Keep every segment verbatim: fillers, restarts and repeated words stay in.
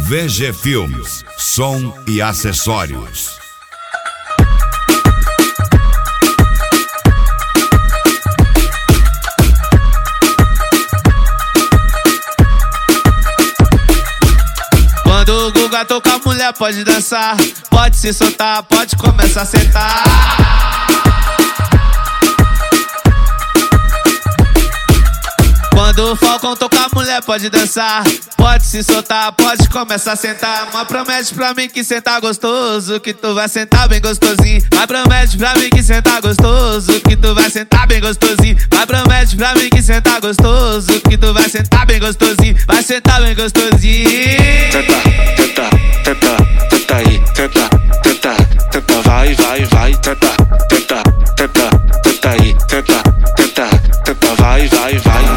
V G Filmes, som e acessórios. Quando o Guga tocar, mulher pode dançar, pode se soltar, pode começar a sentar. Quando o Falcão tocar, mulher pode dançar, pode se soltar, pode começar a sentar. Mas promete pra mim que sentar gostoso, que tu vai sentar bem gostosinho. Mas promete pra mim que sentar gostoso, que tu vai sentar bem gostosinho. Mas promete pra mim que sentar gostoso, que tu vai sentar bem gostosinho. Vai sentar bem gostosinho. Tenta, tenta, tenta, tenta aí, tenta, tenta, tenta, vai, vai, vai, tenta, tenta, tenta, tenta aí, tenta, tenta, tenta, vai, vai, vai.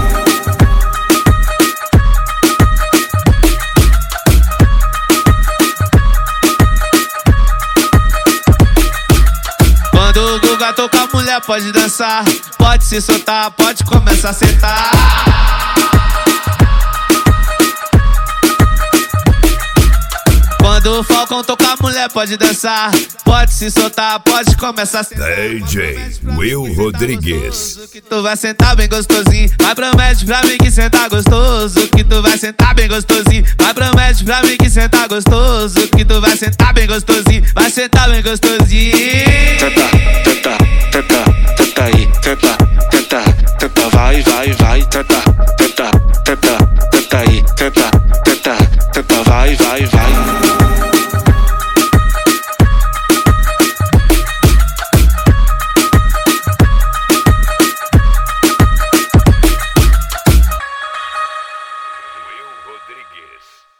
Quando o Guga tocar, mulher pode dançar, pode se soltar, pode começar a sentar. Quando o Falcão tocar, mulher pode dançar, pode se soltar, pode começar a sentar. D J Will Rodrigues. Que tu vai sentar bem gostosinho. Mas promete pra mim que sentar gostoso, que tu vai sentar bem gostosinho. Mas promete pra mim que sentar gostoso, que tu vai sentar bem gostosinho. Vai sentar bem gostosinho. Tenta, tenta, tenta, tenta aí, tenta, tenta, tenta, vai, vai, vai, tenta, tenta, tenta, tenta aí, tenta, tenta, tenta, vai, vai, vai. Will Rodrigues.